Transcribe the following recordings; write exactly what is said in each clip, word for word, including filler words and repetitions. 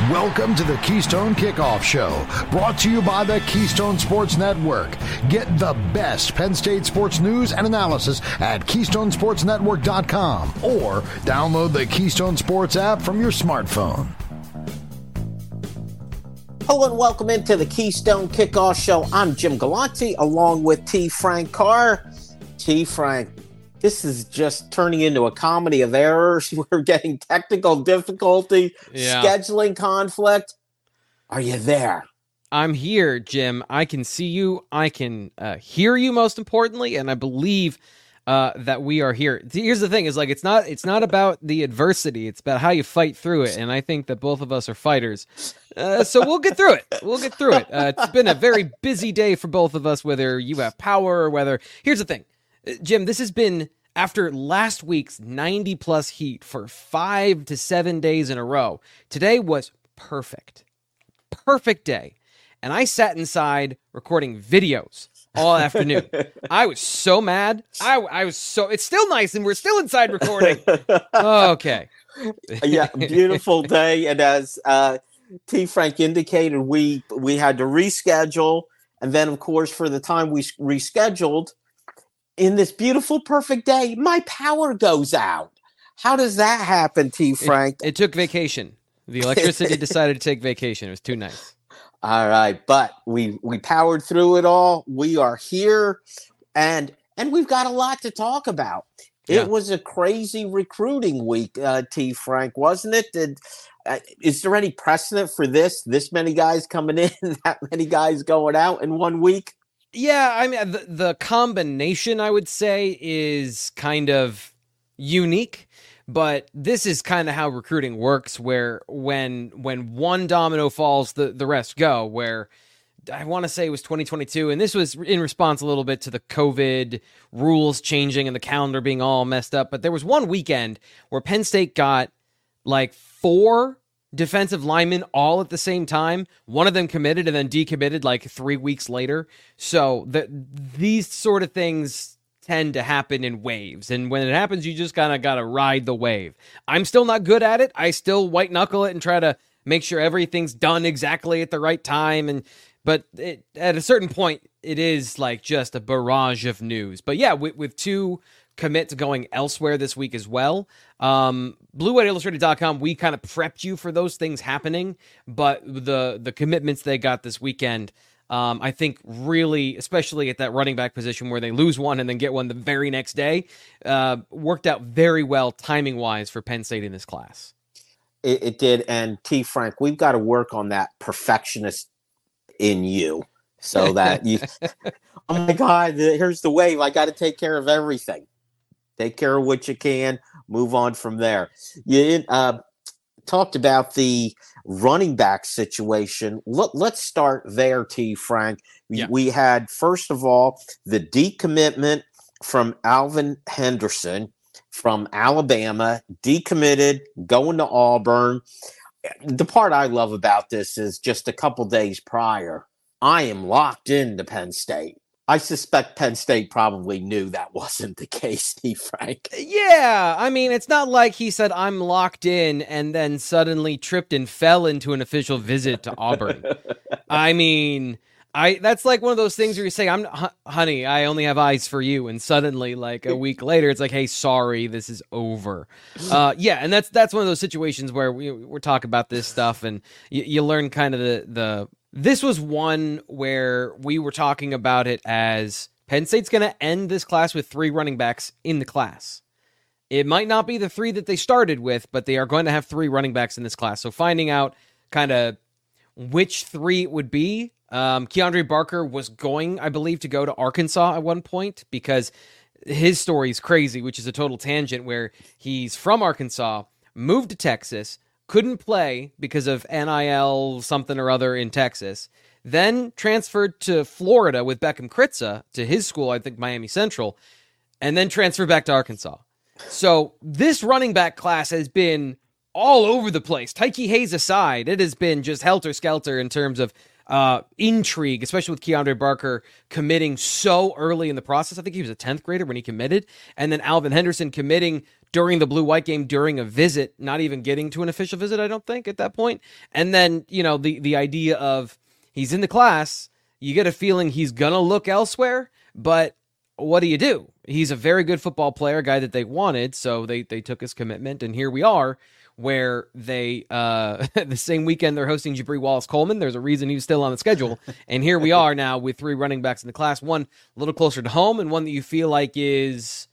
Welcome to the Keystone Kickoff Show, brought to you by the Keystone Sports Network. Get the best Penn State sports news and analysis at keystone sports network dot com or download the Keystone Sports app from your smartphone. Hello and welcome into the Keystone Kickoff Show. I'm Jim Galante along with T. Frank Carr. T. Frank, this is just turning into a comedy of errors. We're getting technical difficulty, yeah. scheduling conflict. Are you there? I'm here, Jim. I can see you. I can uh, hear you, most importantly, and I believe uh, that we are here. Here's the thing: is like it's not it's not about the adversity. It's about how you fight through it. And I think that both of us are fighters, uh, so we'll get through it. We'll get through it. Uh, it's been a very busy day for both of us. Whether you have power or whether here's the thing. Jim, this has been, after last week's ninety plus heat for five to seven days in a row, today was perfect. Perfect day. And I sat inside recording videos all afternoon. I was so mad. I, I was so, it's still nice and we're still inside recording. Okay. Yeah, beautiful day. And as uh, T. Frank indicated, we, we had to reschedule. And then, of course, for the time we rescheduled, in this beautiful, perfect day, my power goes out. How does that happen, T. Frank? It, it took vacation. The electricity decided to take vacation. It was too nice. All right, but we we powered through it all. We are here, and and we've got a lot to talk about. Yeah. It was a crazy recruiting week, uh, T. Frank, wasn't it? Did uh, is there any precedent for this? This many guys coming in, that many guys going out in one week? Yeah, I mean, the, the combination, I would say, is kind of unique, but this is kind of how recruiting works, where when when one domino falls, the, the rest go, where I want to say it was twenty twenty-two, and this was in response a little bit to the COVID rules changing and the calendar being all messed up, but there was one weekend where Penn State got like four defensive linemen all at the same time. One of them committed and then decommitted like three weeks later. So the, these sort of things tend to happen in waves. And when it happens, you just kind of got to ride the wave. I'm still not good at it. I still white knuckle it and try to make sure everything's done exactly at the right time. And But it, at a certain point, it is like just a barrage of news. But yeah, with, with two commits going elsewhere this week as well. Um, Blue White Illustrated dot com, we kind of prepped you for those things happening, but the the commitments they got this weekend, um, I think really, especially at that running back position where they lose one and then get one the very next day, uh, worked out very well timing-wise for Penn State in this class. It, it did, and T. Frank, we've got to work on that perfectionist in you so that you, oh my God, here's the wave. I got to take care of everything. Take care of what you can, move on from there. You uh, talked about the running back situation. Let, let's start there, T. Frank. We, yeah. we had, first of all, the decommitment from Alvin Henderson from Alabama, decommitted, going to Auburn. The part I love about this is just a couple days prior, I am locked into Penn State. I suspect Penn State probably knew that wasn't the case, T. Frank. Yeah, I mean, it's not like he said, I'm locked in, and then suddenly tripped and fell into an official visit to Auburn. I mean, I that's like one of those things where you say, "I'm honey, I only have eyes for you," and suddenly, like a week later, it's like, "Hey, sorry, this is over." Uh, yeah, and that's that's one of those situations where we, we're talking about this stuff, and you, you learn kind of the the. This was one where we were talking about it as Penn State's going to end this class with three running backs in the class. It might not be the three that they started with, but they are going to have three running backs in this class. So finding out kind of which three it would be. Um, Keandre Barker was going, I believe, to go to Arkansas at one point because his story is crazy, which is a total tangent where he's from Arkansas, moved to Texas, couldn't play because of N I L something or other in Texas, then transferred to Florida with Beckham Kritza to his school, I think Miami Central, and then transferred back to Arkansas. So this running back class has been all over the place. Tyke Hayes aside, it has been just helter-skelter in terms of uh, intrigue, especially with Keandre Barker committing so early in the process. I think he was a tenth grader when he committed. And then Alvin Henderson committing during the blue-white game during a visit, not even getting to an official visit, I don't think, at that point. And then, you know, the, the idea of he's in the class, you get a feeling he's going to look elsewhere, but what do you do? He's a very good football player, a guy that they wanted, so they they took his commitment, and here we are, where they, uh, the same weekend they're hosting Jabri Wallace-Coleman. There's a reason he was still on the schedule, and here we are now with three running backs in the class, one a little closer to home, and one that you feel like is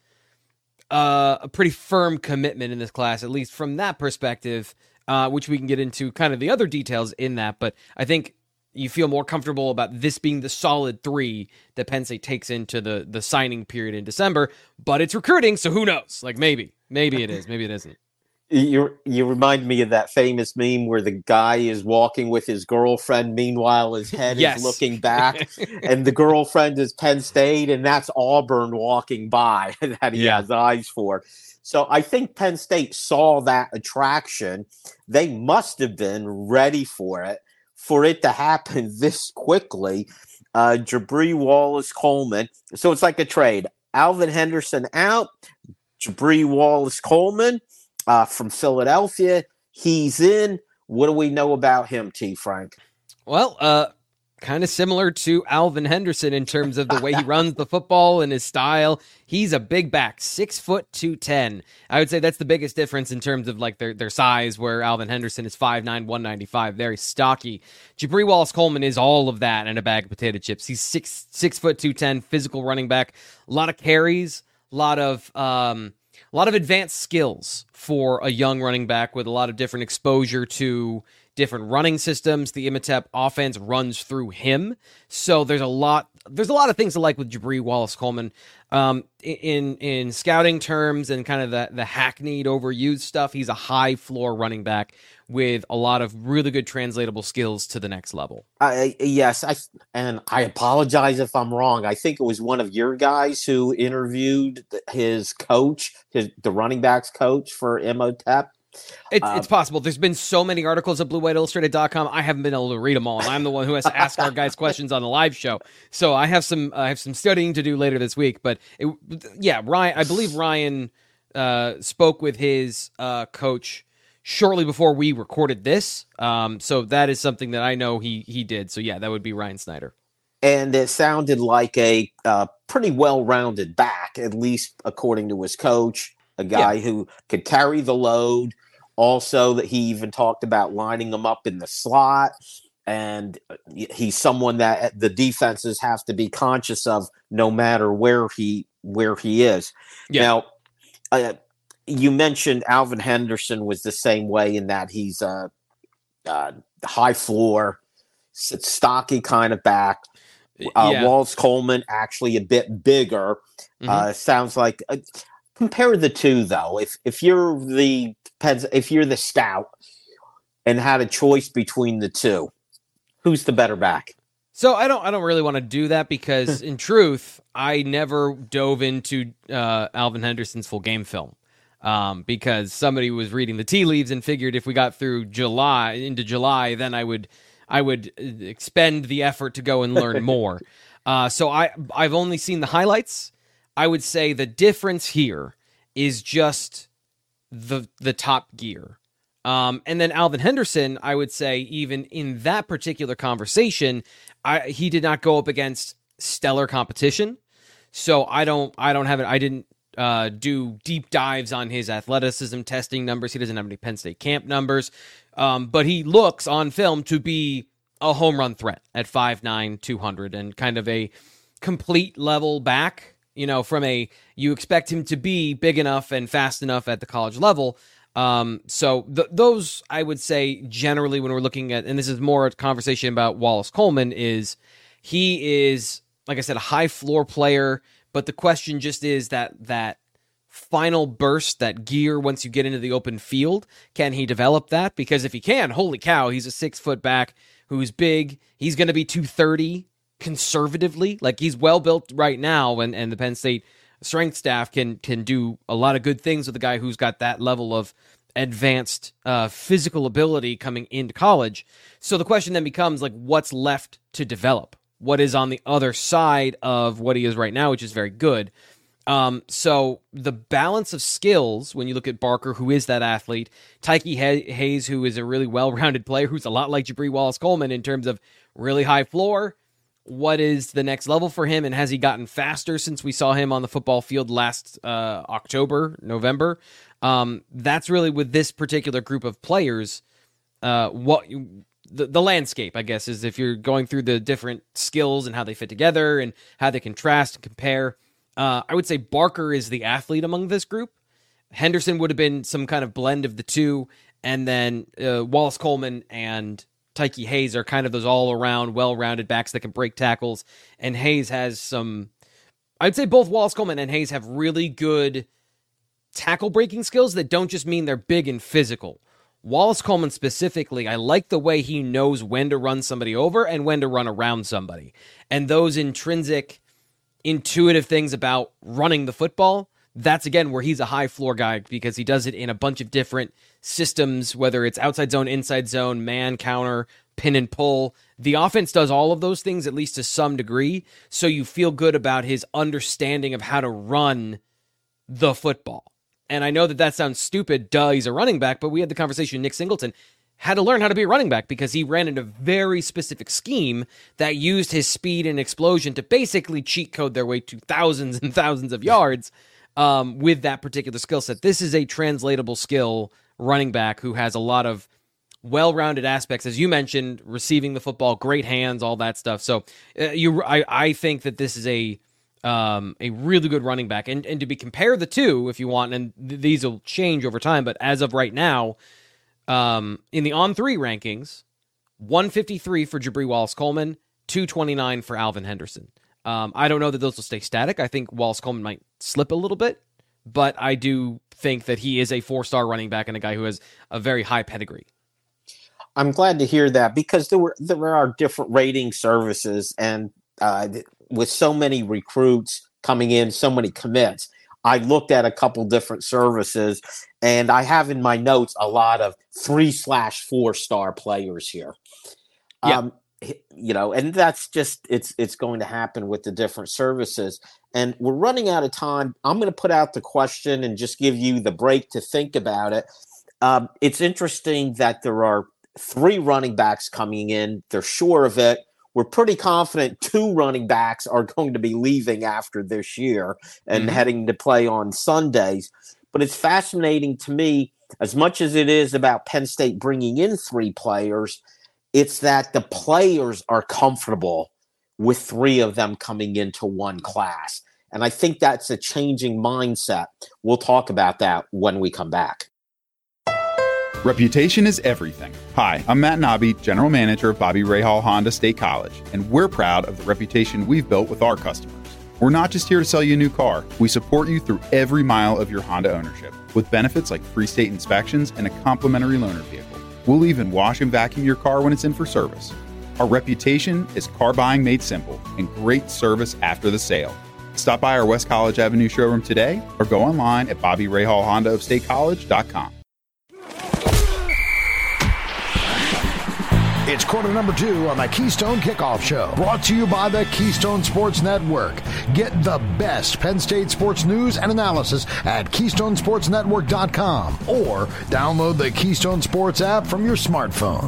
uh, a pretty firm commitment in this class, at least from that perspective, uh, which we can get into kind of the other details in that, but I think you feel more comfortable about this being the solid three that Penn State takes into the, the signing period in December, but it's recruiting, so who knows? Like, maybe. Maybe it is. Maybe it isn't. You you remind me of that famous meme where the guy is walking with his girlfriend, meanwhile his head Yes. is looking back, and the girlfriend is Penn State, and that's Auburn walking by that he Yeah. has eyes for. So I think Penn State saw that attraction. They must have been ready for it. For it to happen this quickly, uh, Jabri Wallace-Coleman. So it's like a trade. Alvin Henderson out, Jabri Wallace-Coleman uh, from Philadelphia. He's in. What do we know about him, T. Frank? Well, uh, kind of similar to Alvin Henderson in terms of the way he runs the football and his style. He's a big back, six foot two ten. I would say that's the biggest difference in terms of like their their size, where Alvin Henderson is five nine, one ninety-five, very stocky. Jabri Wallace-Coleman is all of that and a bag of potato chips. He's six six foot two ten, physical running back, a lot of carries, a lot of um, a lot of advanced skills for a young running back with a lot of different exposure to different running systems. The Imatep offense runs through him. So there's a lot there's a lot of things to like with Jabri Wallace-Coleman. Um, in in scouting terms and kind of the, the hackneyed, overused stuff, he's a high floor running back with a lot of really good translatable skills to the next level. I, yes, I and I apologize if I'm wrong. I think it was one of your guys who interviewed his coach, his the running backs coach for Imhotep. It's, Uh, it's possible. There's been so many articles at blue white illustrated dot com. I haven't been able to read them all, and I'm the one who has to ask our guys questions on the live show. So I have some I have some studying to do later this week. But it, yeah, Ryan, I believe Ryan uh, spoke with his uh, coach shortly before we recorded this. Um, so that is something that I know he he did. So yeah, that would be Ryan Snyder. And it sounded like a uh, pretty well-rounded back, at least according to his coach, a guy Yeah. who could carry the load. Also, that he even talked about lining them up in the slot. And he's someone that the defenses have to be conscious of no matter where he where he is. Yeah. Now, uh, you mentioned Alvin Henderson was the same way in that he's a, a high floor, stocky kind of back. Uh, Yeah. Wallace-Coleman actually a bit bigger. Mhm. Uh, sounds like uh, compare the two though. If if you're the if you're the scout and had a choice between the two, who's the better back? So I don't I don't really want to do that because in truth, I never dove into uh, Alvin Henderson's full game film. Um, because somebody was reading the tea leaves and figured if we got through July into July, then I would I would expend the effort to go and learn more. Uh, so I I've only seen the highlights. I would say the difference here is just the the top gear. Um, and then Alvin Henderson, I would say, even in that particular conversation, I, he did not go up against stellar competition. So I don't, I don't have it. I didn't uh, do deep dives on his athleticism testing numbers. He doesn't have any Penn State camp numbers, um, but he looks on film to be a home run threat at five nine, two hundred, and kind of a complete level back. You know, from a you expect him to be big enough and fast enough at the college level. Um, so th- those, I would say, generally when we're looking at, and this is more a conversation about Wallace-Coleman, is he is, like I said, a high floor player, but the question just is that that final burst, that gear once you get into the open field, can he develop that? Because if he can, holy cow, he's a six foot back who's big. He's going to be two thirty conservatively. Like he's well built right now, and, and the Penn State strength staff can can do a lot of good things with a guy who's got that level of advanced uh, physical ability coming into college. So the question then becomes, like, what's left to develop? What is on the other side of what he is right now, which is very good. Um, so the balance of skills, when you look at Barker, who is that athlete, Tyke Hayes, who is a really well-rounded player, who's a lot like Jabri Wallace-Coleman in terms of really high floor. What is the next level for him, and has he gotten faster since we saw him on the football field last uh, October, November? Um, that's really, with this particular group of players, uh, what the, the landscape, I guess, is if you're going through the different skills and how they fit together and how they contrast and compare. Uh, I would say Barker is the athlete among this group. Henderson would have been some kind of blend of the two, and then uh, Wallace-Coleman and Tyke Hayes are kind of those all-around, well-rounded backs that can break tackles, and Hayes has some... I'd say both Wallace-Coleman and Hayes have really good tackle-breaking skills that don't just mean they're big and physical. Wallace-Coleman specifically, I like the way he knows when to run somebody over and when to run around somebody. And those intrinsic, intuitive things about running the football, that's, again, where he's a high-floor guy because he does it in a bunch of different systems, whether it's outside zone, inside zone, man, counter, pin and pull. The offense does all of those things, at least to some degree, so you feel good about his understanding of how to run the football. And I know that that sounds stupid, duh, he's a running back, but we had the conversation, Nick Singleton had to learn how to be a running back because he ran in a very specific scheme that used his speed and explosion to basically cheat code their way to thousands and thousands of yards. Um, with that particular skill set. This is a translatable skill running back who has a lot of well-rounded aspects, as you mentioned, receiving the football, great hands, all that stuff. So uh, you, I, I think that this is a um, a really good running back. And and to be compare the two, if you want, and th- these will change over time, but as of right now, um, in the on three rankings, one fifty-three for Jabri Wallace-Coleman, two twenty-nine for Alvin Henderson. Um, I don't know that those will stay static. I think Wallace-Coleman might slip a little bit, but I do think that he is a four-star running back and a guy who has a very high pedigree. I'm glad to hear that because there were there are different rating services, and uh, with so many recruits coming in, so many commits, I looked at a couple different services, and I have in my notes a lot of three slash four-star players here. Yeah. Um, You know, and that's just, it's it's going to happen with the different services. And we're running out of time. I'm going to put out the question and just give you the break to think about it. Um, it's interesting that there are three running backs coming in. They're sure of it. We're pretty confident two running backs are going to be leaving after this year and mm-hmm. heading to play on Sundays. But it's fascinating to me, as much as it is about Penn State bringing in three players, it's that the players are comfortable with three of them coming into one class. And I think that's a changing mindset. We'll talk about that when we come back. Reputation is everything. Hi, I'm Matt Nobby, General Manager of Bobby Rahal Honda State College, and we're proud of the reputation we've built with our customers. We're not just here to sell you a new car. We support you through every mile of your Honda ownership with benefits like free state inspections and a complimentary loaner vehicle. We'll even wash and vacuum your car when it's in for service. Our reputation is car buying made simple and great service after the sale. Stop by our West College Avenue showroom today or go online at Bobby Rahal Honda of State College dot com. It's quarter number two on the Keystone Kickoff Show, brought to you by the Keystone Sports Network. Get the best Penn State sports news and analysis at Keystone Sports Network dot com or download the Keystone Sports app from your smartphone.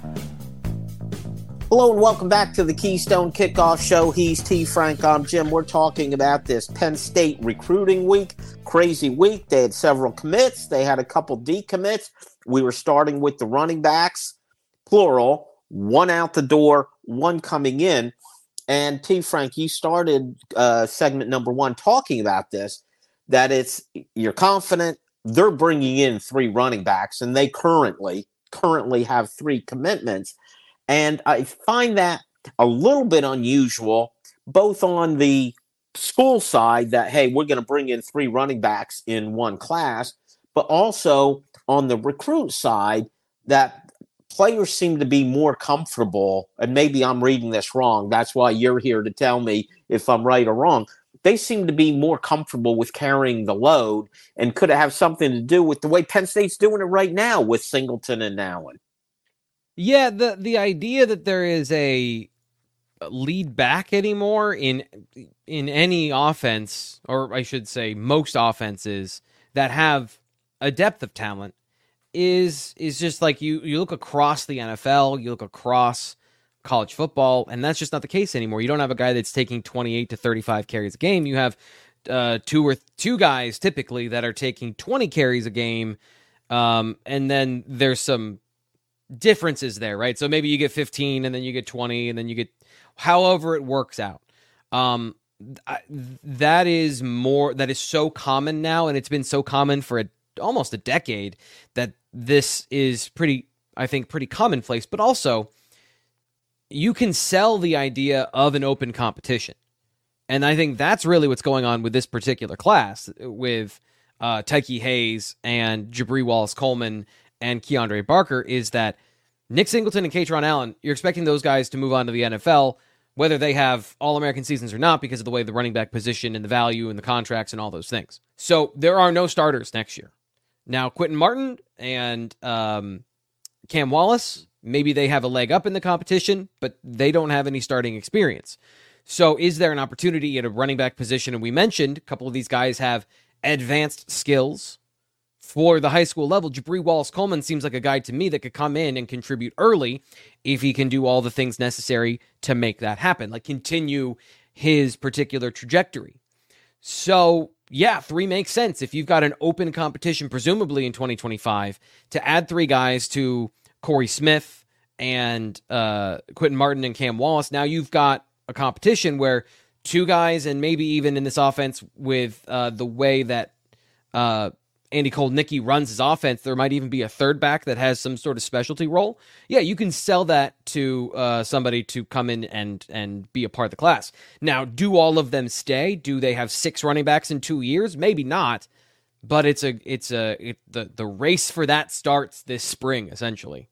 Hello and welcome back to the Keystone Kickoff Show. He's T. Frank. I'm Jim. We're talking about this Penn State recruiting week. Crazy week. They had several commits. They had a couple decommits. We were starting with the running backs, plural, one out the door, one coming in. And T. Frank, you started uh, segment number one talking about this, that it's, you're confident they're bringing in three running backs, and they currently, currently have three commitments. And I find that a little bit unusual, both on the school side that, hey, we're going to bring in three running backs in one class, but also on the recruit side that players seem to be more comfortable, and maybe I'm reading this wrong. That's why you're here to tell me if I'm right or wrong. they seem to be more comfortable with carrying the load, and could it have something to do with the way Penn State's doing it right now with Singleton and Allen? Yeah, the the idea that there is a lead back anymore in in any offense, or I should say most offenses that have a depth of talent, is is just like you you look across the N F L, you look across college football, and that's just not the case anymore. You don't have a guy that's taking twenty-eight to thirty-five carries a game. You have uh, two or th- two guys typically that are taking twenty carries a game, um, and then there's some differences there, right? So maybe you get fifteen, and then you get twenty, and then you get however it works out. Um, I, that is more that is so common now, and it's been so common for a, almost a decade that this is pretty, I think, pretty commonplace. But also, you can sell the idea of an open competition. And I think that's really what's going on with this particular class, with uh, Tyke Hayes and Jabri Wallace-Coleman and Keandre Barker, is that Nick Singleton and Kaytron Allen, you're expecting those guys to move on to the N F L, whether they have All-American seasons or not, because of the way the running back position and the value and the contracts and all those things. So there are no starters next year. Now, Quentin Martin and um, Cam Wallace, maybe they have a leg up in the competition, but they don't have any starting experience. So is there an opportunity at a running back position? And we mentioned a couple of these guys have advanced skills for the high school level. Jabri Wallace-Coleman seems like a guy to me that could come in and contribute early if he can do all the things necessary to make that happen, like continue his particular trajectory. So yeah, three makes sense. If you've got an open competition, presumably in twenty twenty-five, to add three guys to Corey Smith and uh, Quentin Martin and Cam Wallace, now you've got a competition where two guys, and maybe even in this offense with uh, the way that uh, Andy Koldnicki runs his offense, there might even be a third back that has some sort of specialty role. Yeah, you can sell that to uh, somebody to come in and and be a part of the class. Now, do all of them stay? Do they have six running backs in two years? Maybe not, but it's a it's a it, the the race for that starts this spring, essentially.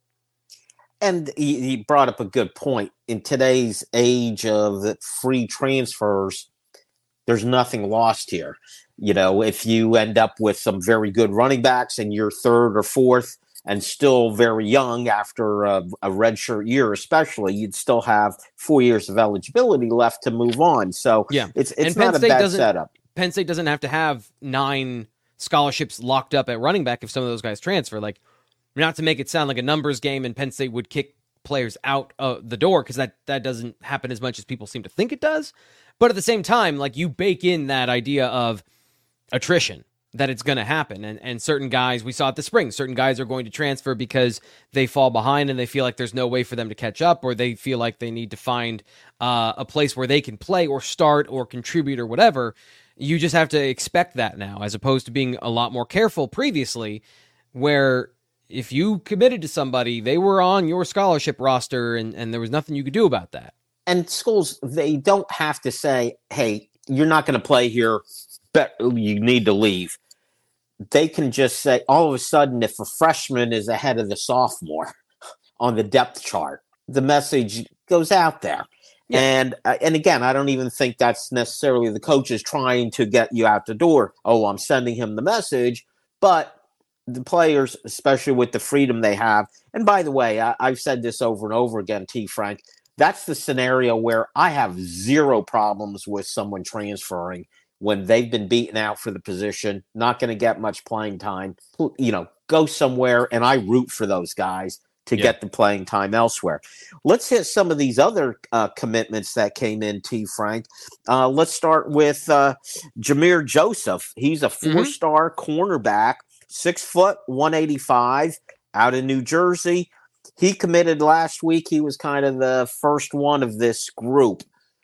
And he, he brought up a good point. In today's age of the free transfers, there's nothing lost here. You know, if you end up with some very good running backs and you're third or fourth and still very young after a, a redshirt year, especially, you'd still have four years of eligibility left to move on. So yeah, it's it's and not Penn a State bad doesn't, setup. Penn State doesn't have to have nine scholarships locked up at running back if some of those guys transfer. Like, not to make it sound like a numbers game and Penn State would kick players out uh, the door, because that, that doesn't happen as much as people seem to think it does. But at the same time, like, you bake in that idea of attrition, that it's going to happen. And and certain guys, we saw it this spring, certain guys are going to transfer because they fall behind and they feel like there's no way for them to catch up, or they feel like they need to find uh, a place where they can play or start or contribute or whatever. You just have to expect that now, as opposed to being a lot more careful previously, where if you committed to somebody, they were on your scholarship roster and, and there was nothing you could do about that. And schools, they don't have to say, hey, you're not going to play here, but you need to leave. They can just say, all of a sudden, if a freshman is ahead of the sophomore on the depth chart, the message goes out there. Yeah. And uh, and again, I don't even think that's necessarily the coaches trying to get you out the door. Oh, I'm sending him the message. But the players, especially with the freedom they have, and by the way, I, I've said this over and over again, T. Frank, that's the scenario where I have zero problems with someone transferring when they've been beaten out for the position, not going to get much playing time. You know, go somewhere, and I root for those guys to yeah. get the playing time elsewhere. Let's hit some of these other uh, commitments that came in, T. Frank. Uh, let's start with uh, Jameer Joseph. He's a four-star mm-hmm. cornerback, six foot, one eighty-five, out of New Jersey. He committed last week. He was kind of the first one of this group.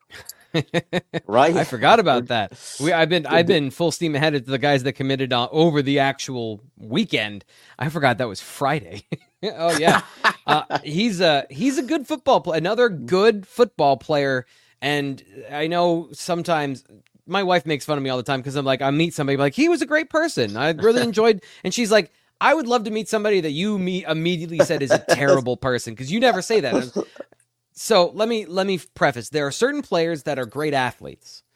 Right? I forgot about that. We, I've been I've been full steam ahead at the guys that committed uh, over the actual weekend. I forgot that was Friday. Oh yeah, uh, he's a he's a good football player. Another good football player. And I know sometimes my wife makes fun of me all the time because I'm like, I meet somebody like, he was a great person. I really enjoyed. And she's like, I would love to meet somebody that you meet immediately said is a terrible person, because you never say that. So let me let me preface. There are certain players that are great athletes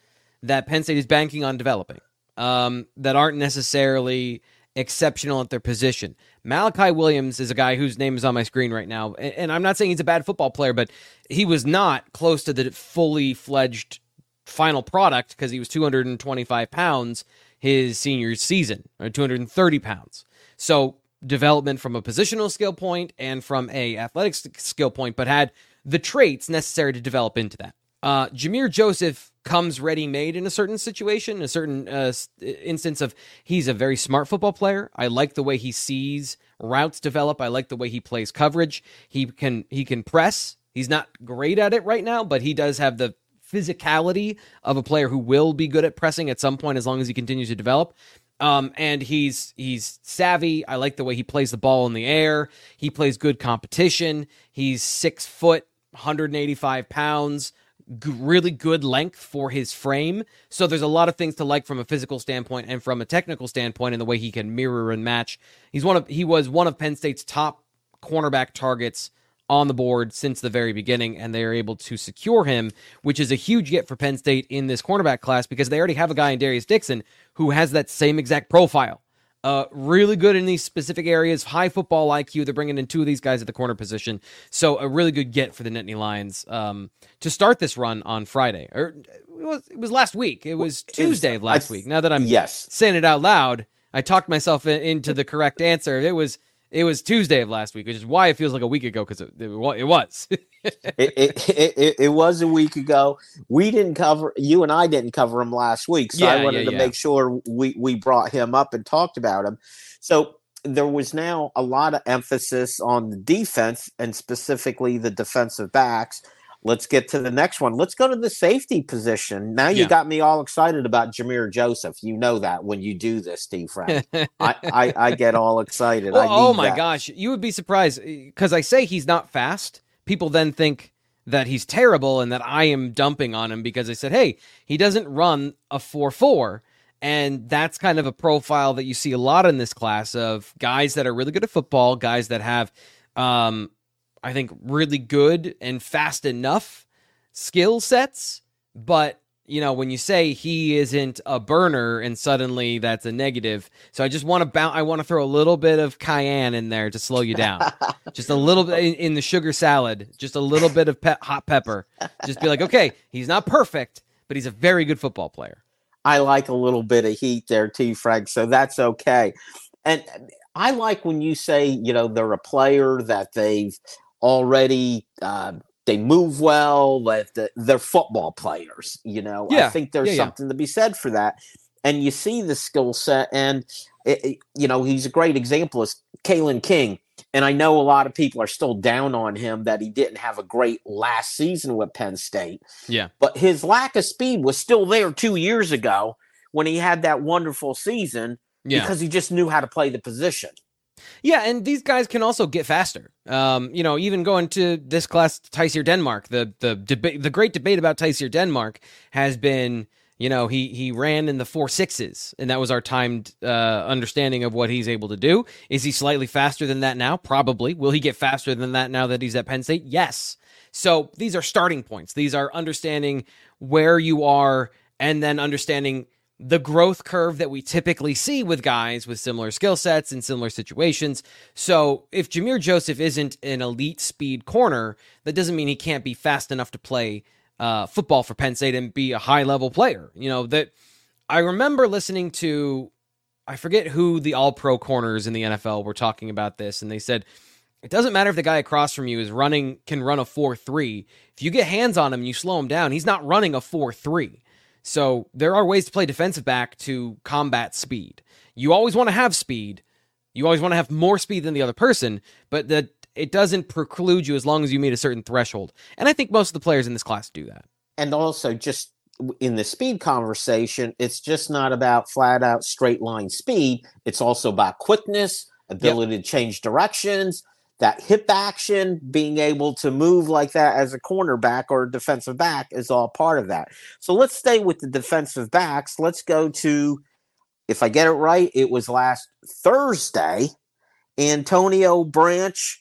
that Penn State is banking on developing, um, that aren't necessarily exceptional at their position. Malachi Williams is a guy whose name is on my screen right now, and, and I'm not saying he's a bad football player, but he was not close to the fully fledged final product because he was two hundred twenty-five pounds his senior season, or two hundred thirty pounds. So development from a positional skill point and from a athletic skill point, but had the traits necessary to develop into that. Uh, Jameer Joseph comes ready-made in a certain situation, a certain uh, instance of he's a very smart football player. I like the way he sees routes develop. I like the way he plays coverage. He can he can press. He's not great at it right now, but he does have the physicality of a player who will be good at pressing at some point as long as he continues to develop. Um, and he's he's savvy. I like the way he plays the ball in the air. He plays good competition. He's six foot, one hundred eighty-five pounds, g- really good length for his frame. So there's a lot of things to like from a physical standpoint and from a technical standpoint in the way he can mirror and match. He's one of he was one of Penn State's top cornerback targets on the board since the very beginning, and they are able to secure him, which is a huge get for Penn State in this cornerback class because they already have a guy in Darius Dixon who has that same exact profile. Uh, really good in these specific areas, high football I Q. They're bringing in two of these guys at the corner position. So a really good get for the Nittany Lions um, to start this run on Friday. Or it was, it was last week. It was Tuesday of last week. Now that I'm yes. saying it out loud, I talked myself in, into the correct answer. It was It was Tuesday of last week, which is why it feels like a week ago, because it, it, it was. it, it, it, it was a week ago. We didn't cover, you and I didn't cover him last week, so yeah, I wanted yeah, to yeah. make sure we, we brought him up and talked about him. So there was now a lot of emphasis on the defense and specifically the defensive backs. Let's get to the next one. Let's go to the safety position. Now you Yeah. got me all excited about Jameer Joseph. You know that when you do this, Steve Frank. I, I, I get all excited. Well, I oh need my that. gosh, you would be surprised because I say he's not fast. People then think that he's terrible and that I am dumping on him because I said, hey, he doesn't run a four four. And that's kind of a profile that you see a lot in this class of guys that are really good at football, guys that have, um, I think, really good and fast enough skill sets. But, you know, when you say he isn't a burner and suddenly that's a negative. So I just want to bounce. I want to throw a little bit of cayenne in there to slow you down. Just a little bit in, in the sugar salad, just a little bit of pe- hot pepper. Just be like, okay, he's not perfect, but he's a very good football player. I like a little bit of heat there too, Frank, so that's okay. And I like when you say, you know, they're a player that they've already, uh, they move well, that the, they're football players, you know. Yeah. I think there's Yeah, yeah. something to be said for that. And you see the skill set, and, it, it- you know, he's a great example is Kalen King. And I know a lot of people are still down on him that he didn't have a great last season with Penn State. Yeah. But his lack of speed was still there two years ago when he had that wonderful season Yeah. because he just knew how to play the position. Yeah, and these guys can also get faster. Um, you know, even going to this class, Tysier Denmark, the the debate, the great debate about Tysier Denmark has been, you know, he he ran in the four sixes, and that was our timed uh, understanding of what he's able to do. Is he slightly faster than that now? Probably. Will he get faster than that now that he's at Penn State? Yes. So these are starting points. These are understanding where you are, and then understanding the growth curve that we typically see with guys with similar skill sets in similar situations. So if Jameer Joseph isn't an elite speed corner, that doesn't mean he can't be fast enough to play uh, football for Penn State and be a high level player. You know, that I remember listening to, I forget who the all pro corners in the N F L were talking about this. And they said, it doesn't matter if the guy across from you is running, can run a four three. If you get hands on him and you slow him down, he's not running a four three. So there are ways to play defensive back to combat speed. You always want to have speed. You always want to have more speed than the other person, but that it doesn't preclude you as long as you meet a certain threshold. And I think most of the players in this class do that. And also just in the speed conversation, it's just not about flat out straight line speed. It's also about quickness, ability yep. to change directions, that hip action, being able to move like that as a cornerback or a defensive back is all part of that. So let's stay with the defensive backs. Let's go to, if I get it right, it was last Thursday, Antonio Branch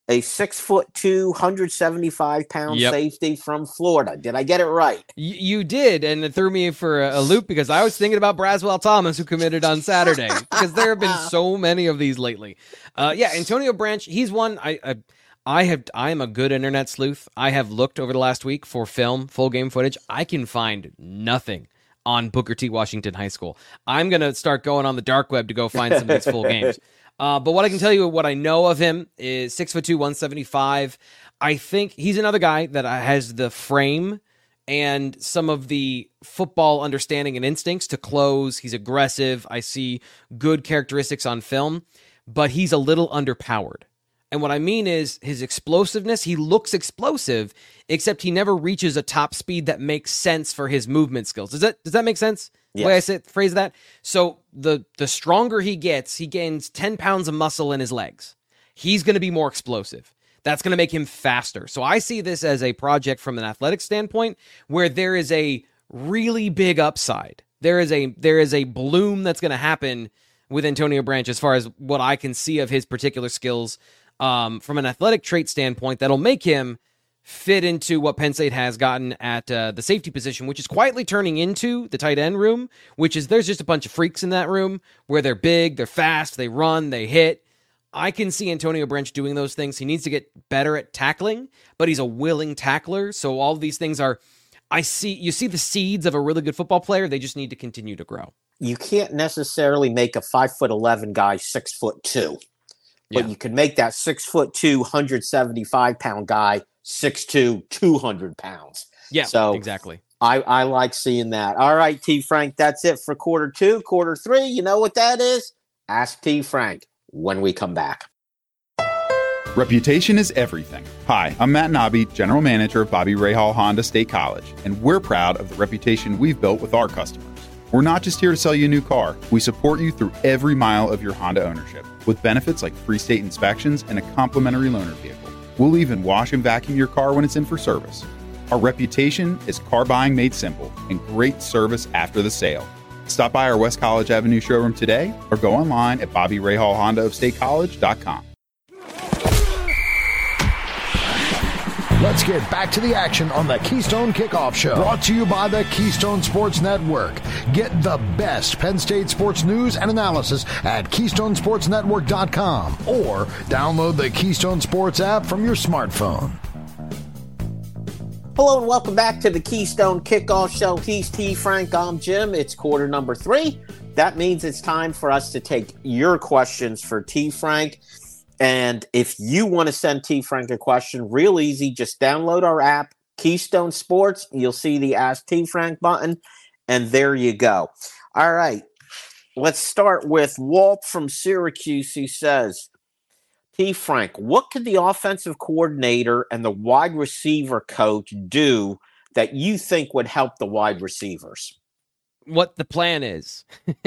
a six foot two, one hundred seventy-five pound Yep. safety from Florida. Did I get it right? Y- you did, and it threw me for a, a loop because I was thinking about Braswell Thomas, who committed on Saturday, because there have been so many of these lately. Uh, yeah, Antonio Branch, he's one. I, I, I have. I am a good internet sleuth. I have looked over the last week for film, full game footage. I can find nothing on Booker T. Washington High School. I'm gonna start going on the dark web to go find some of these full games. Uh, but what I can tell you, what I know of him is six foot two, one seventy-five. I think he's another guy that has the frame and some of the football understanding and instincts to close. He's aggressive. I see good characteristics on film, but he's a little underpowered. And what I mean is his explosiveness, he looks explosive, except he never reaches a top speed that makes sense for his movement skills. Does that does that make sense? The Yes. way I say, phrase that? So the the stronger he gets, he gains ten pounds of muscle in his legs. He's going to be more explosive. That's going to make him faster. So I see this as a project from an athletic standpoint where there is a really big upside. There is a there is a bloom that's going to happen with Antonio Branch as far as what I can see of his particular skills um, from an athletic trait standpoint that'll make him fit into what Penn State has gotten at uh, the safety position, which is quietly turning into the tight end room, which is there's just a bunch of freaks in that room where they're big, they're fast, they run, they hit. I can see Antonio Branch doing those things. He needs to get better at tackling, but he's a willing tackler. So all of these things are, I see, you see the seeds of a really good football player. They just need to continue to grow. You can't necessarily make a five foot eleven guy six foot two, but Yeah. you can make that six foot two, one hundred seventy-five pound guy six two, two hundred pounds. Yeah, So exactly. I, I like seeing that. All right, T. Frank, that's it for quarter two. Quarter three, you know what that is? Ask T. Frank when we come back. Reputation is everything. Hi, I'm Matt Nobby, General Manager of Bobby Rahal Honda State College, and we're proud of the reputation we've built with our customers. We're not just here to sell you a new car. We support you through every mile of your Honda ownership with benefits like free state inspections and a complimentary loaner vehicle. We'll even wash and vacuum your car when it's in for service. Our reputation is car buying made simple and great service after the sale. Stop by our West College Avenue showroom today or go online at bobby rahal honda of state college dot com. Let's get back to the action on the Keystone Kickoff Show. Brought to you by the Keystone Sports Network. Get the best Penn State sports news and analysis at keystone sports network dot com or download the Keystone Sports app from your smartphone. Hello and welcome back to the Keystone Kickoff Show. He's T. Frank, I'm Jim. It's quarter number three. That means it's time for us to take your questions for T. Frank. And if you want to send T. Frank a question, real easy, just download our app, Keystone Sports. You'll see the Ask T. Frank button, and there you go. All right, let's start with Walt from Syracuse, who says, T. Frank, what could the offensive coordinator and the wide receiver coach do that you think would help the wide receivers? What the plan is.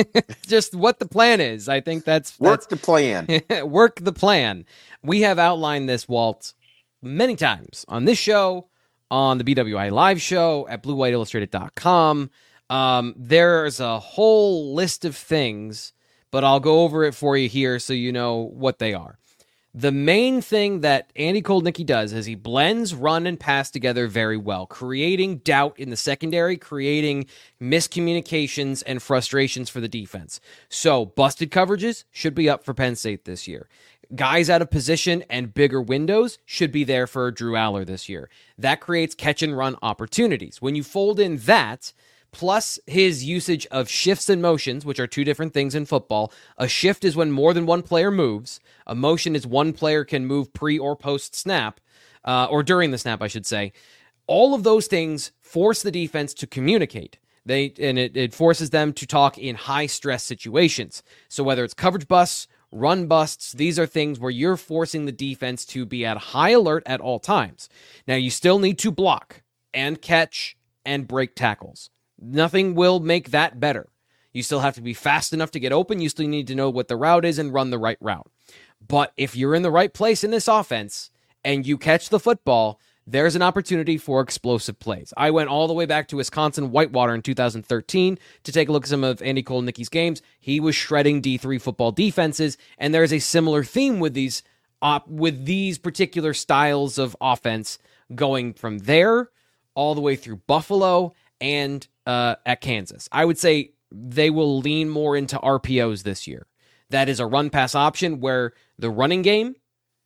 Just what the plan is. I think that's, Work that's the plan. work the plan. We have outlined this, Walt, many times on this show, on the B W I Live show, at blue white illustrated dot com. Um, there's a whole list of things, but I'll go over it for you here so you know what they are. The main thing that Andy Koldnicki does is he blends run and pass together very well, creating doubt in the secondary, creating miscommunications and frustrations for the defense. So busted coverages should be up for Penn State this year. Guys out of position and bigger windows should be there for Drew Aller this year. That creates catch and run opportunities. When you fold in that, plus his usage of shifts and motions, which are two different things in football. A shift is when more than one player moves. A motion is one player can move pre or post snap, uh, or during the snap, I should say. All of those things force the defense to communicate. They and it, it forces them to talk in high-stress situations. So whether it's coverage busts, run busts, these are things where you're forcing the defense to be at high alert at all times. Now, you still need to block and catch and break tackles. Nothing will make that better. You still have to be fast enough to get open. You still need to know what the route is and run the right route. But if you're in the right place in this offense and you catch the football, there's an opportunity for explosive plays. I went all the way back to Wisconsin Whitewater in two thousand thirteen to take a look at some of Andy Koldnicki's games. He was shredding D three football defenses, and there's a similar theme with these op- with these particular styles of offense going from there all the way through Buffalo and uh, at Kansas. I would say they will lean more into R P Os this year. That is a run-pass option where the running game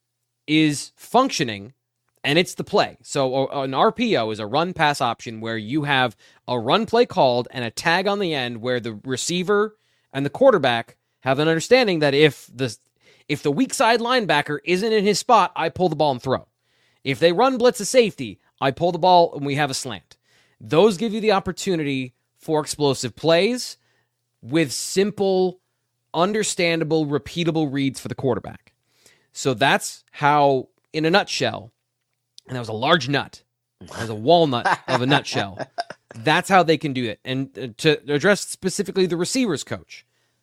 is functioning, and it's the play. So an R P O is a run-pass option where you have a run play called and a tag on the end where the receiver and the quarterback have an understanding that if the if the weak side linebacker isn't in his spot, I pull the ball and throw. If they run blitz a safety, I pull the ball and we have a slant. Those give you the opportunity for explosive plays with simple, understandable, repeatable reads for the quarterback. So that's how, in a nutshell, and that was a large nut, that was a walnut of a nutshell, that's how they can do it. And to address specifically the receivers coach,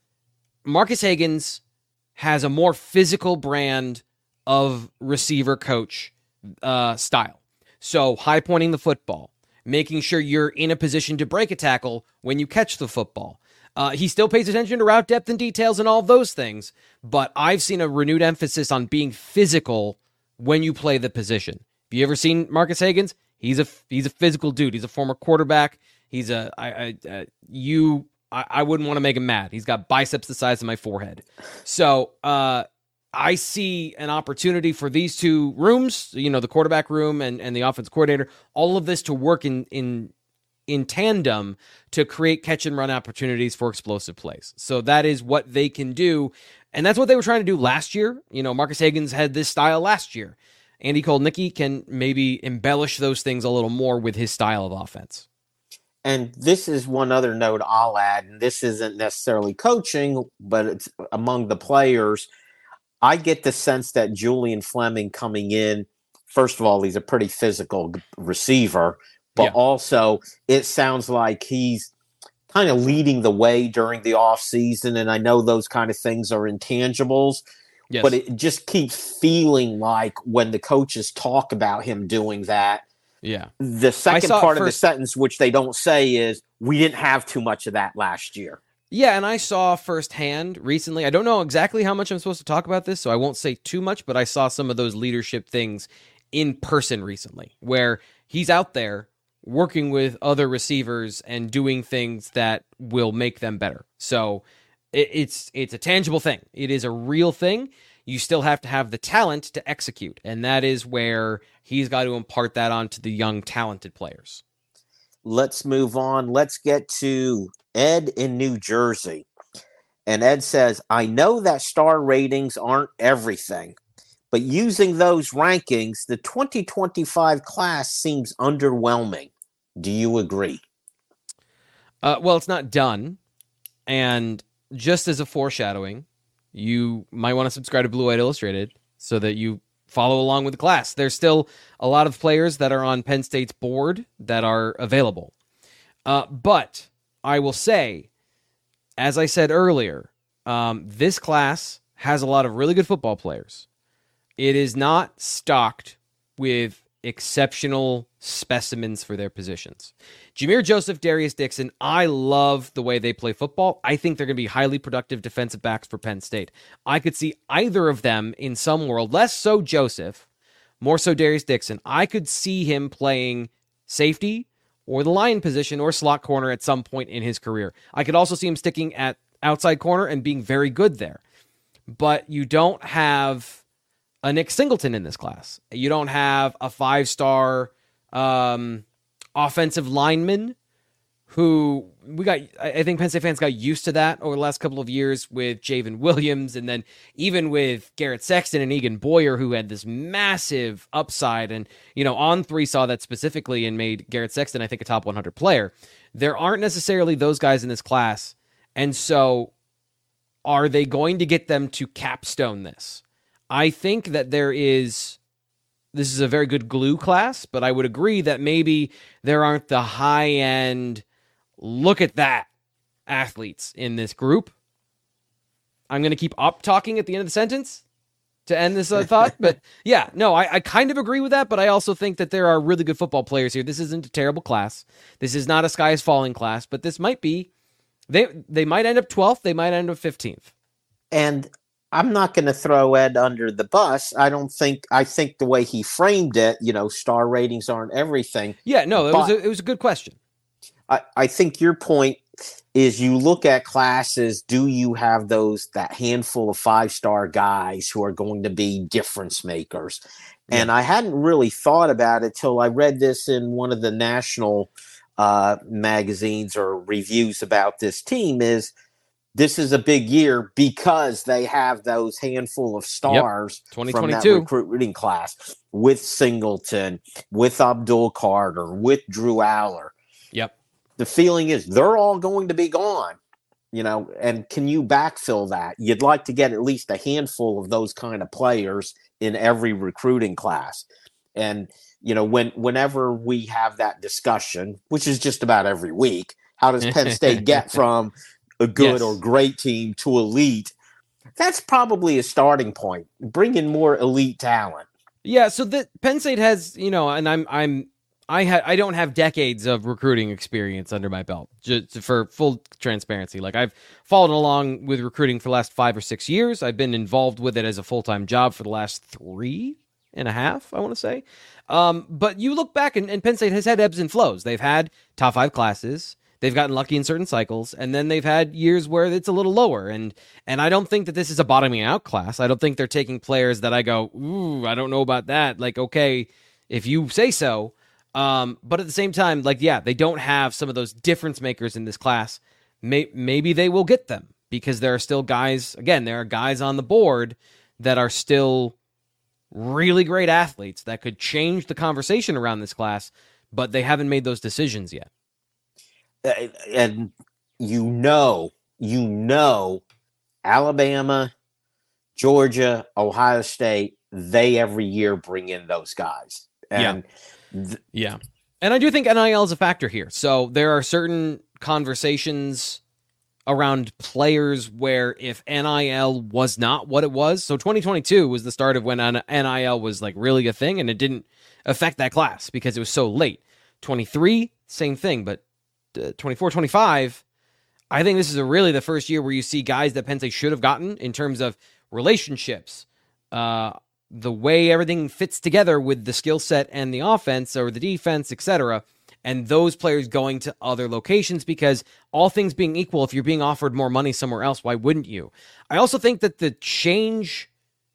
Marcus Hagans has a more physical brand of receiver coach uh, style. So high pointing the football, making sure you're in a position to break a tackle when you catch the football. Uh, he still pays attention to route depth and details and all those things, but I've seen a renewed emphasis on being physical when you play the position. Have you ever seen Marcus Hagans? He's a he's a physical dude. He's a former quarterback. He's a I, I uh, you. I, I wouldn't want to make him mad. He's got biceps the size of my forehead. So uh, I see an opportunity for these two rooms, you know, the quarterback room and, and the offense coordinator, all of this to work in in in tandem to create catch and run opportunities for explosive plays. So that is what they can do. And that's what they were trying to do last year. You know, Marcus Hagans had this style last year. Andy Kolnicki can maybe embellish those things a little more with his style of offense. And this is one other note I'll add, and this isn't necessarily coaching, but it's among the players. I get the sense that Julian Fleming coming in, first of all, he's a pretty physical receiver, but yeah. also it sounds like he's kind of leading the way during the offseason, and I know those kind of things are intangibles, yes. but it just keeps feeling like when the coaches talk about him doing that, yeah. the second part of the sentence, which they don't say, is we didn't have too much of that last year. Yeah, and I saw firsthand recently, I don't know exactly how much I'm supposed to talk about this, so I won't say too much, but I saw some of those leadership things in person recently, where he's out there working with other receivers and doing things that will make them better. So it, it's it's a tangible thing. It is a real thing. You still have to have the talent to execute, and that is where he's got to impart that onto the young, talented players. Let's move on. Let's get to Ed in New Jersey. And Ed says, I know that star ratings aren't everything, but using those rankings, the twenty twenty-five class seems underwhelming. Do you agree? Uh, well, it's not done. And just as a foreshadowing, you might want to subscribe to Blue White Illustrated so that you follow along with the class. There's still a lot of players that are on Penn State's board that are available. Uh, but I will say, as I said earlier, um, this class has a lot of really good football players. It is not stocked with exceptional specimens for their positions. Jameer Joseph, Darius Dixon, I love the way they play football. I think they're going to be highly productive defensive backs for Penn State. I could see either of them in some world, less so Joseph, more so Darius Dixon. I could see him playing safety or the line position or slot corner at some point in his career. I could also see him sticking at outside corner and being very good there. But you don't have a Nick Singleton in this class. You don't have a five-star um, offensive lineman who we got. I think Penn State fans got used to that over the last couple of years with Javen Williams, and then even with Garrett Sexton and Egan Boyer, who had this massive upside. And, you know, On three saw that specifically and made Garrett Sexton, I think, a top one hundred player. There aren't necessarily those guys in this class. And so are they going to get them to capstone this? I think that there is, this is a very good glue class, but I would agree that maybe there aren't the high-end, look at that, athletes in this group. I'm going to keep up talking at the end of the sentence to end this uh, thought, but yeah, no, I, I kind of agree with that, but I also think that there are really good football players here. This isn't a terrible class. This is not a sky is falling class, but this might be, they they might end up twelfth, they might end up fifteenth. And I'm not going to throw Ed under the bus. I don't think. I think the way he framed it, you know, star ratings aren't everything. Yeah, no, it was a, it was a good question. I, I think your point is you look at classes. Do you have those that handful of five star guys who are going to be difference makers? Yeah. And I hadn't really thought about it till I read this in one of the national uh, magazines or reviews about this team. Is this is a big year because they have those handful of stars yep. from that recruiting class with Singleton, with Abdul Carter, with Drew Aller. Yep. The feeling is they're all going to be gone, you know, and can you backfill that? You'd like to get at least a handful of those kind of players in every recruiting class. And, you know, when whenever we have that discussion, which is just about every week, how does Penn State get from a good yes. or great team to elite? That's probably a starting point. Bring in more elite talent. Yeah, so the Penn State has, you know, and I'm I'm I ha- I don't have decades of recruiting experience under my belt, just for full transparency. Like, I've followed along with recruiting for the last five or six years. I've been involved with it as a full-time job for the last three and a half, I want to say. Um, but you look back, and, and Penn State has had ebbs and flows. They've had top five classes. They've gotten lucky in certain cycles, and then they've had years where it's a little lower. And and I don't think that this is a bottoming out class. I don't think they're taking players that I go, ooh, I don't know about that. Like, okay, if you say so. Um, but at the same time, like, yeah, they don't have some of those difference makers in this class. May- maybe they will get them because there are still guys, again, there are guys on the board that are still really great athletes that could change the conversation around this class, but they haven't made those decisions yet. And you know, you know, Alabama, Georgia, Ohio State, they every year bring in those guys. And yeah. Yeah. And I do think N I L is a factor here. So there are certain conversations around players where if N I L was not what it was, so twenty twenty-two was the start of when N I L was like really a thing, and it didn't affect that class because it was so late. twenty-three, same thing, but uh, twenty-four, twenty-five, I think this is a really the first year where you see guys that Penn State should have gotten in terms of relationships, uh, the way everything fits together with the skill set and the offense or the defense, et cetera, and those players going to other locations because all things being equal, if you're being offered more money somewhere else, why wouldn't you? I also think that the change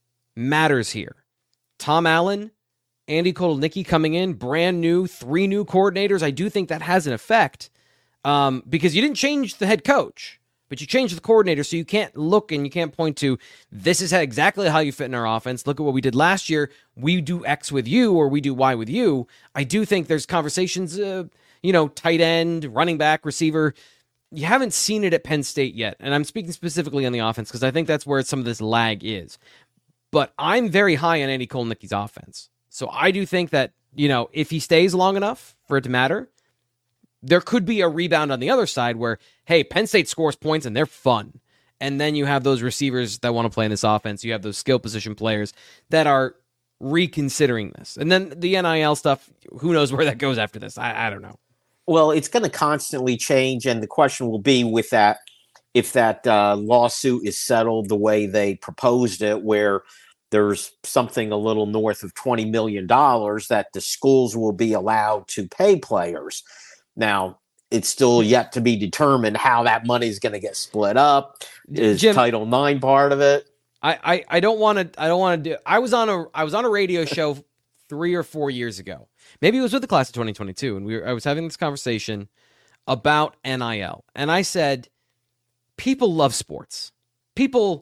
matters here. Tom Allen, Andy Kotelnicki coming in, brand new, three new coordinators. I do think that has an effect um, because you didn't change the head coach. But you changed the coordinator, so you can't look and you can't point to, this is exactly how you fit in our offense. Look at what we did last year. We do X with you or we do Y with you. I do think there's conversations, uh, you know, tight end, running back, receiver. You haven't seen it at Penn State yet. And I'm speaking specifically on the offense because I think that's where some of this lag is. But I'm very high on Andy Kotelnicki's offense. So I do think that, you know, if he stays long enough for it to matter, there could be a rebound on the other side where, hey, Penn State scores points and they're fun. And then you have those receivers that want to play in this offense. You have those skill position players that are reconsidering this. And then the N I L stuff, who knows where that goes after this? I, I don't know. Well, it's going to constantly change. And the question will be with that, if that uh, lawsuit is settled the way they proposed it, where there's something a little north of twenty million dollars that the schools will be allowed to pay players. Now, it's still yet to be determined how that money is going to get split up. Is Jim, Title nine part of it? I, I, I don't want to. I don't want to do. I was on a I was on a radio show three or four years ago. Maybe it was with the class of twenty twenty-two, and we were, I was having this conversation about N I L, and I said, people love sports. People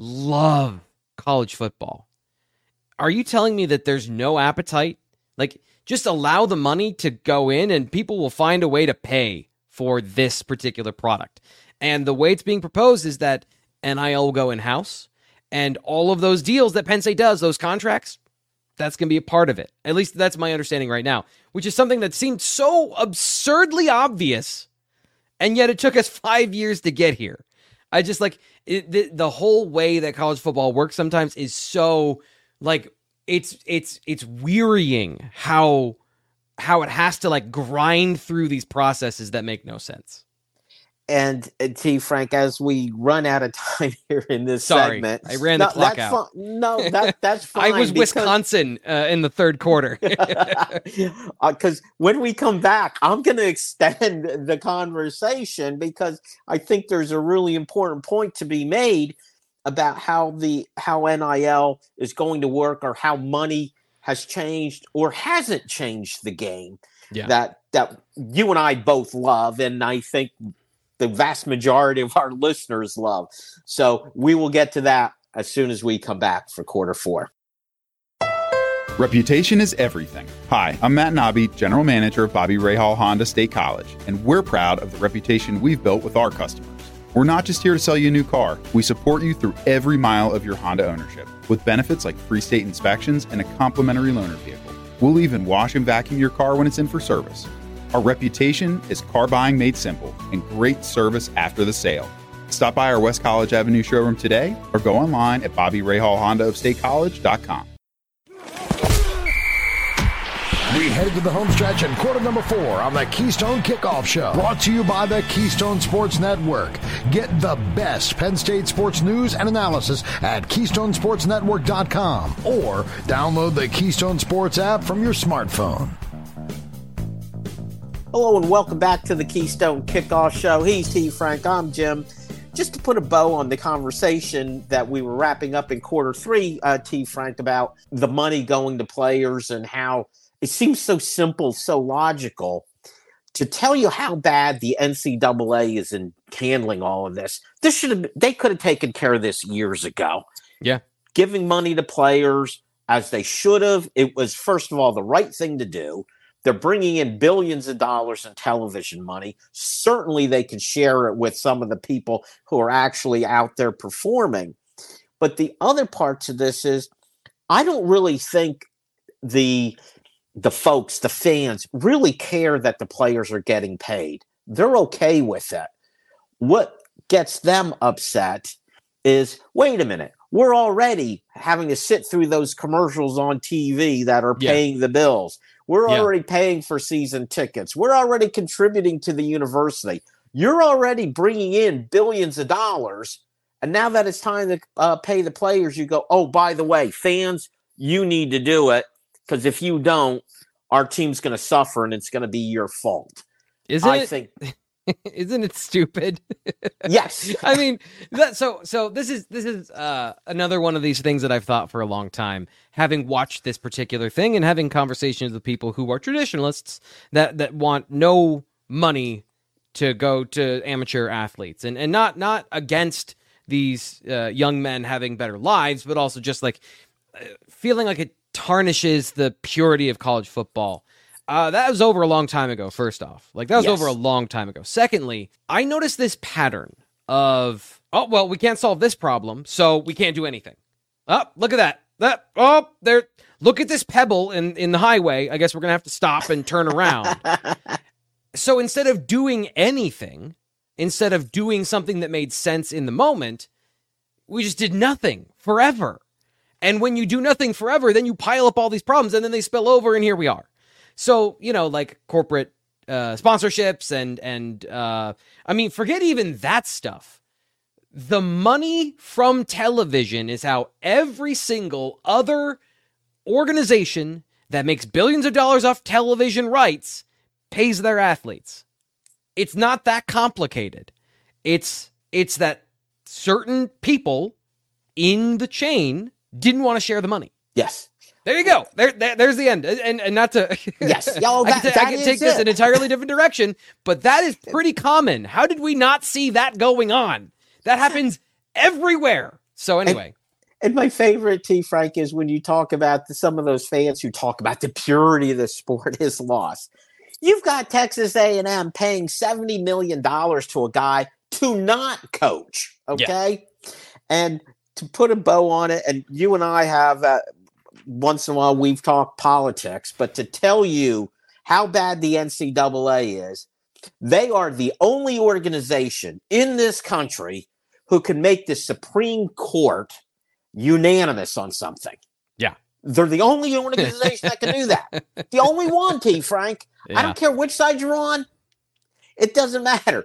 love college football. Are you telling me that there's no appetite? Like, just allow the money to go in and people will find a way to pay for this particular product. And the way it's being proposed is that N I L will go in-house and all of those deals that Penn State does, those contracts, that's going to be a part of it. At least that's my understanding right now, which is something that seemed so absurdly obvious, and yet it took us five years to get here. I just like it, the, the whole way that college football works sometimes is so like, It's it's it's wearying how how it has to like grind through these processes that make no sense. And, and T. Frank, as we run out of time here in this Sorry, segment, I ran the no, clock that's out. Fi- no, that that's fine. I was because, Wisconsin uh, in the third quarter. Because uh, when we come back, I'm going to extend the conversation because I think there's a really important point to be made about how the how N I L is going to work, or how money has changed or hasn't changed the game. Yeah. That that you and I both love, and I think the vast majority of our listeners love. So we will get to that as soon as we come back for quarter four. Reputation is everything. Hi, I'm Matt Nobby, General Manager of Bobby Rahal Honda State College, and we're proud of the reputation we've built with our customers. We're not just here to sell you a new car. We support you through every mile of your Honda ownership with benefits like free state inspections and a complimentary loaner vehicle. We'll even wash and vacuum your car when it's in for service. Our reputation is car buying made simple and great service after the sale. Stop by our West College Avenue showroom today or go online at Bobby Rahal Honda of State College dot com. We head to the home stretch in quarter number four on the Keystone Kickoff Show. Brought to you by the Keystone Sports Network. Get the best Penn State sports news and analysis at Keystone Sports Network dot com or download the Keystone Sports app from your smartphone. Hello and welcome back to the Keystone Kickoff Show. He's T. Frank. I'm Jim. Just to put a bow on the conversation that we were wrapping up in quarter three, uh, T. Frank, about the money going to players and how it seems so simple, so logical. To tell you how bad the N C double A is in handling all of this, this should have they could have taken care of this years ago. Yeah, giving money to players as they should have. It was, first of all, the right thing to do. They're bringing in billions of dollars in television money. Certainly they can share it with some of the people who are actually out there performing. But the other part to this is I don't really think the the folks, the fans, really care that the players are getting paid. They're okay with it. What gets them upset is, wait a minute, we're already having to sit through those commercials on T V that are paying yeah. the bills. We're yeah. already paying for season tickets. We're already contributing to the university. You're already bringing in billions of dollars. And now that it's time to uh, pay the players, you go, oh, by the way, fans, you need to do it. Because if you don't, our team's going to suffer and it's going to be your fault. Isn't I it? think. Isn't it stupid? Yes. I mean, that, so so this is this is uh, another one of these things that I've thought for a long time, having watched this particular thing and having conversations with people who are traditionalists that, that want no money to go to amateur athletes, and, and not not against these uh, young men having better lives, but also just like uh, feeling like it tarnishes the purity of college football. Uh, that was over a long time ago, first off. Like, that was yes. over a long time ago. Secondly, I noticed this pattern of, oh, well, we can't solve this problem, so we can't do anything. Oh, look at that. That oh, there. Look at this pebble in, in the highway. I guess we're going to have to stop and turn around. So instead of doing anything, instead of doing something that made sense in the moment, we just did nothing forever. And when you do nothing forever, then you pile up all these problems, and then they spill over, and here we are. So, you know, like corporate uh, sponsorships and, and uh, I mean, forget even that stuff. The money from television is how every single other organization that makes billions of dollars off television rights pays their athletes. It's not that complicated. It's it's that certain people in the chain didn't want to share the money. Yes. There you go. There, there there's the end. And and not to yes, Yo, that, I can, that I can take this it. in an entirely different direction, but that is pretty common. How did we not see that going on? That happens everywhere. So anyway. And, and my favorite, T. Frank, is when you talk about the, some of those fans who talk about the purity of the sport is lost. You've got Texas A and M paying seventy million dollars to a guy to not coach, okay? Yeah. And to put a bow on it, and you and I have uh, once in a while we've talked politics, but to tell you how bad the N C double A is, they are the only organization in this country who can make the Supreme Court unanimous on something. Yeah. They're the only organization that can do that. The only one, T. Frank. Yeah. I don't care which side you're on. It doesn't matter.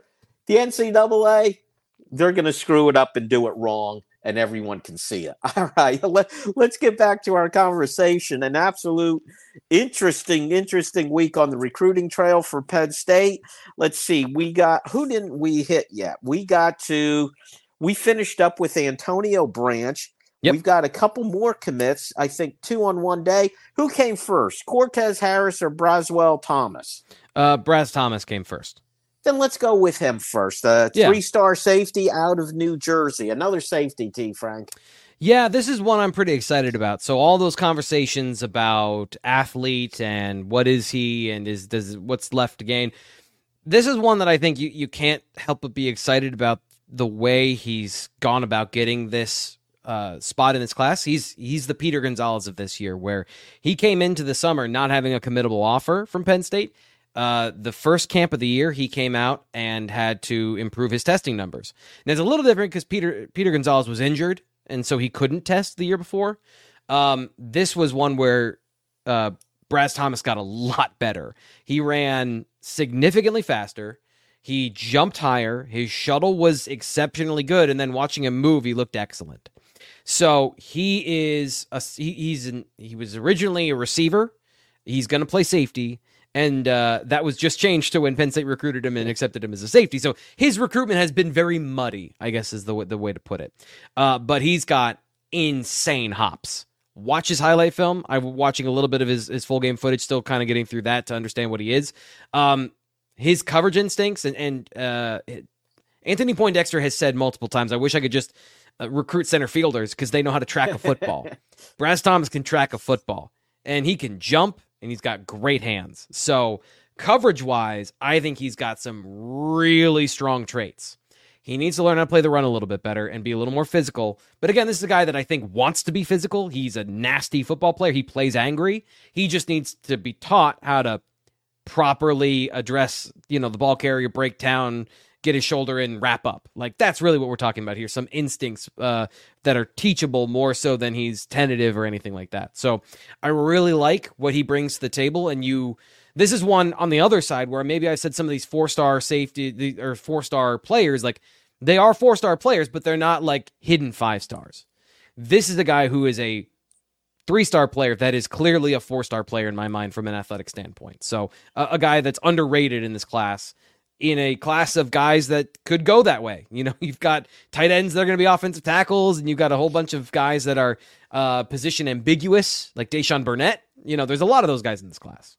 The N C double A, they're going to screw it up and do it wrong, and everyone can see it. All right, let, let's get back to our conversation. An absolute interesting, interesting week on the recruiting trail for Penn State. Let's see, we got, who didn't we hit yet? We got to, we finished up with Antonio Branch. Yep. We've got a couple more commits, I think two on one day. Who came first, Cortez Harris or Braswell Thomas? Uh, Braz Thomas came first. Then let's go with him first. Uh, yeah. Three-star safety out of New Jersey. Another safety, T. Frank. Yeah, this is one I'm pretty excited about. So all those conversations about athlete and what is he and is does what's left to gain. This is one that I think you, you can't help but be excited about the way he's gone about getting this uh, spot in this class. He's he's the Peter Gonzalez of this year, where he came into the summer not having a committable offer from Penn State. Uh, the first camp of the year, he came out and had to improve his testing numbers. And it's a little different because Peter Peter Gonzalez was injured, and so he couldn't test the year before. Um, this was one where uh, Braz Thomas got a lot better. He ran significantly faster. He jumped higher. His shuttle was exceptionally good, and then watching him move, he looked excellent. So he is a, he, he's an, he was originally a receiver. He's going to play safety. And uh, that was just changed to when Penn State recruited him and accepted him as a safety. So his recruitment has been very muddy, I guess is the way, the way to put it. Uh, but he's got insane hops. Watch his highlight film. I'm watching a little bit of his, his full game footage, still kind of getting through that to understand what he is. Um, his coverage instincts, and, and uh, Anthony Poindexter has said multiple times, I wish I could just uh, recruit center fielders because they know how to track a football. Braz Thomas can track a football, and he can jump. And he's got great hands. So coverage-wise, I think he's got some really strong traits. He needs to learn how to play the run a little bit better and be a little more physical. But again, this is a guy that I think wants to be physical. He's a nasty football player. He plays angry. He just needs to be taught how to properly address, you know, the ball carrier, break down, get his shoulder in, wrap up. Like, that's really what we're talking about here. Some instincts uh, that are teachable more so than he's tentative or anything like that. So I really like what he brings to the table. And you, this is one on the other side where maybe I said some of these four-star safety or four-star players, like they are four-star players, but they're not like hidden five stars. This is a guy who is a three-star player that is clearly a four-star player in my mind from an athletic standpoint. So uh, a guy that's underrated in this class, in a class of guys that could go that way. You know, you've got tight ends that are going to be offensive tackles, and you've got a whole bunch of guys that are uh, position ambiguous, like Deshaun Burnett. You know, there's a lot of those guys in this class.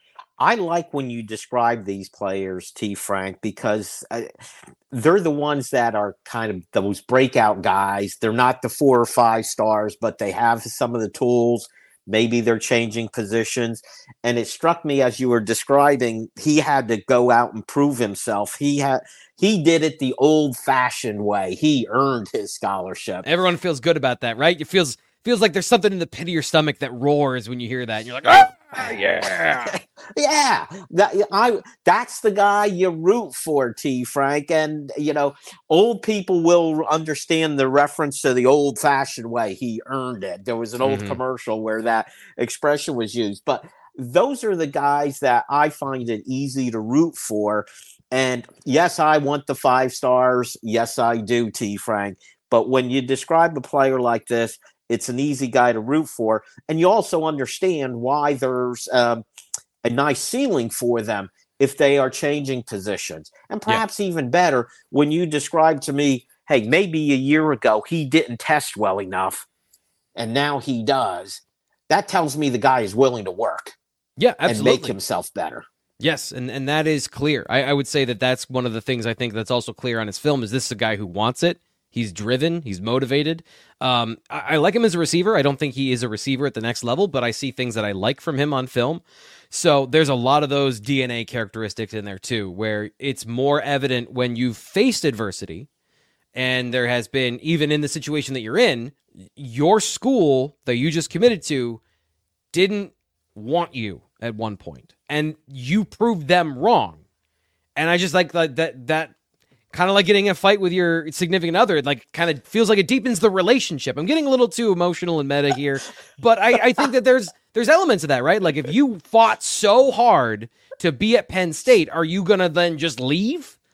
I like when you describe these players, T. Frank, because uh, they're the ones that are kind of those breakout guys. They're not the four or five stars, but they have some of the tools. Maybe they're changing positions. And it struck me as you were describing, he had to go out and prove himself. He had he did it the old-fashioned way. He earned his scholarship. Everyone feels good about that, right? It feels feels like there's something in the pit of your stomach that roars when you hear that. And you're like, oh, yeah. yeah. That, I, that's the guy you root for, T. Frank. And, you know, old people will understand the reference to the old-fashioned way. He earned it. There was an old mm-hmm. commercial where that expression was used. But those are the guys that I find it easy to root for. And, yes, I want the five stars. Yes, I do, T. Frank. But when you describe a player like this, it's an easy guy to root for. And you also understand why there's um, a nice ceiling for them if they are changing positions. And perhaps yeah. even better, when you describe to me, hey, maybe a year ago he didn't test well enough, and now he does. That tells me the guy is willing to work. Yeah, absolutely. And make himself better. Yes, and, and that is clear. I, I would say that that's one of the things I think that's also clear on his film is this is a guy who wants it. He's driven. He's motivated. Um, I, I like him as a receiver. I don't think he is a receiver at the next level, but I see things that I like from him on film. So there's a lot of those D N A characteristics in there too, where it's more evident when you've faced adversity, and there has been, even in the situation that you're in, your school that you just committed to didn't want you at one point, and you proved them wrong. And I just like, like that that. Kind of like getting in a fight with your significant other. It like kind of feels like it deepens the relationship. I'm getting a little too emotional and meta here, but I, I think that there's there's elements of that, right? Like if you fought so hard to be at Penn State, are you going to then just leave?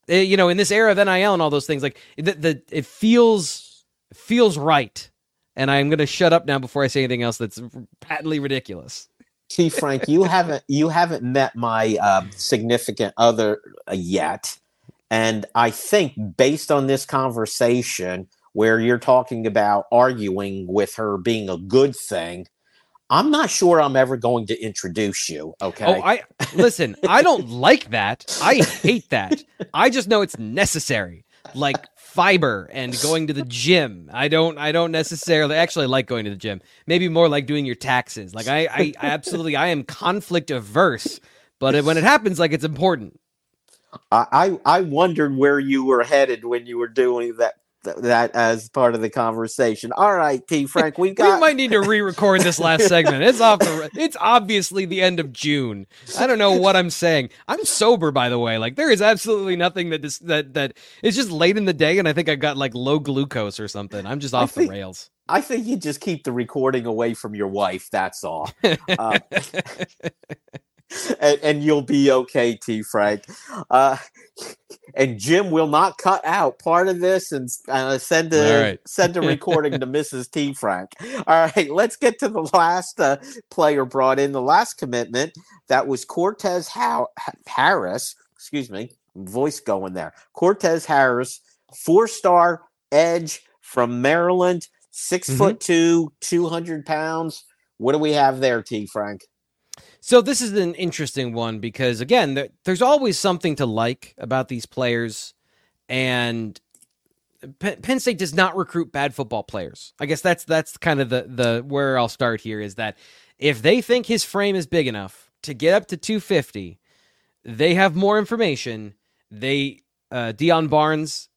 Uh, you know, in this era of N I L and all those things, like the, the it feels feels right. And I'm going to shut up now before I say anything else that's patently ridiculous. T. Frank, you haven't you haven't met my uh, significant other uh, yet, and I think based on this conversation where you're talking about arguing with her being a good thing, I'm not sure I'm ever going to introduce you. Okay. Oh, I listen. I don't like that. I hate that. I just know it's necessary, like fiber and going to the gym. I don't. I don't necessarily actually like going to the gym. Maybe more like doing your taxes. Like I, I, I absolutely. I am conflict averse, but when it happens, like it's important. I, I wondered where you were headed when you were doing that. That as part of the conversation. All right, T. Frank, we got. We might need to re-record this last segment. It's off the. It's obviously the end of June. I don't know what I'm saying. I'm sober, by the way. Like there is absolutely nothing that this, that that it's just late in the day, and I think I got like low glucose or something. I'm just off think, the rails. I think you just keep the recording away from your wife. That's all. Uh, and, and you'll be okay, T. Frank. Uh, and Jim will not cut out part of this and uh, send a right. send a recording to Missus T. Frank. All right, let's get to the last uh, player brought in, the last commitment. That was Cortez How- Harris. Excuse me, voice going there. Cortez Harris, four-star edge from Maryland, six mm-hmm. foot two, two hundred pounds. What do we have there, T. Frank? So this is an interesting one because, again, there, there's always something to like about these players, and Penn, Penn State does not recruit bad football players. I guess that's that's kind of the, the where I'll start here is that if they think his frame is big enough to get up to two fifty, they have more information. They uh, Deion Barnes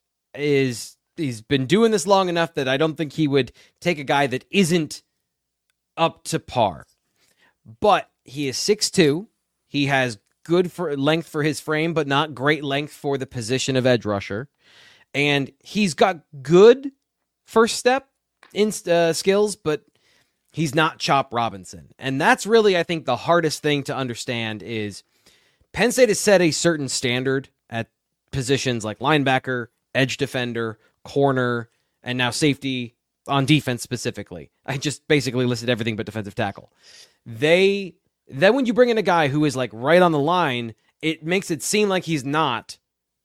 is he's been doing this long enough that I don't think he would take a guy that isn't up to par. But he is six two. He has good for length for his frame, but not great length for the position of edge rusher. And he's got good first step in uh, skills, but he's not Chop Robinson. And that's really, I think, the hardest thing to understand is Penn State has set a certain standard at positions like linebacker, edge defender, corner, and now safety on defense specifically. I just basically listed everything but defensive tackle. They then when you bring in a guy who is like right on the line, it makes it seem like he's not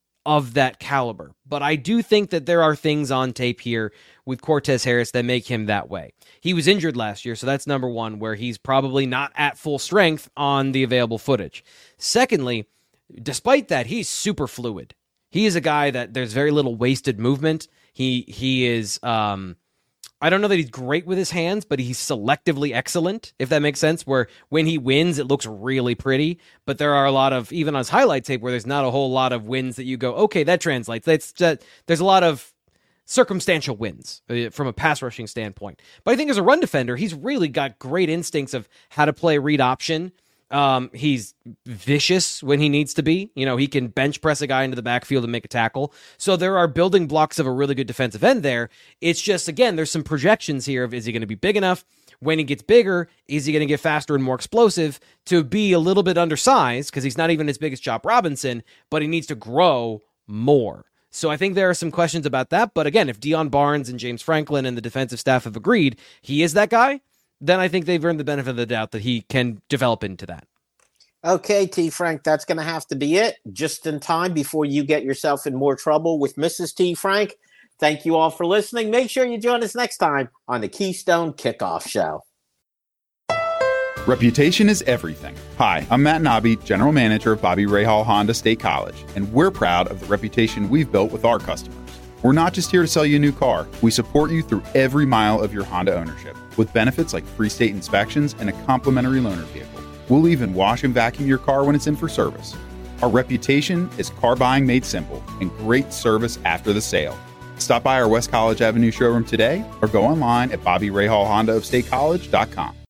of that caliber. But I do think that there are things on tape here with Cortez Harris that make him that way. He was injured last year, so that's number one, where he's probably not at full strength on the available footage. Secondly, despite that, he's super fluid. He is a guy that there's very little wasted movement. He he is um I don't know that he's great with his hands, but he's selectively excellent, if that makes sense, where when he wins, it looks really pretty. But there are a lot of, even on his highlight tape, where there's not a whole lot of wins that you go, okay, that translates. That's that. There's a lot of circumstantial wins uh, from a pass rushing standpoint. But I think as a run defender, he's really got great instincts of how to play read option. Um, he's vicious when he needs to be. You know, he can bench press a guy into the backfield and make a tackle. So there are building blocks of a really good defensive end there. It's just, again, there's some projections here of, is he going to be big enough? When he gets bigger, is he going to get faster and more explosive to be a little bit undersized? Because he's not even as big as Chop Robinson, but he needs to grow more. So I think there are some questions about that. But again, if Deion Barnes and James Franklin and the defensive staff have agreed he is that guy, then I think they've earned the benefit of the doubt that he can develop into that. Okay, T. Frank, that's going to have to be it. Just in time before you get yourself in more trouble with Missus T. Frank. Thank you all for listening. Make sure you join us next time on the Keystone Kickoff Show. Reputation is everything. Hi, I'm Matt Nobby, General Manager of Bobby Rahal Honda State College, and we're proud of the reputation we've built with our customers. We're not just here to sell you a new car. We support you through every mile of your Honda ownership with benefits like free state inspections and a complimentary loaner vehicle. We'll even wash and vacuum your car when it's in for service. Our reputation is car buying made simple and great service after the sale. Stop by our West College Avenue showroom today or go online at bobby rahal honda of state college dot com.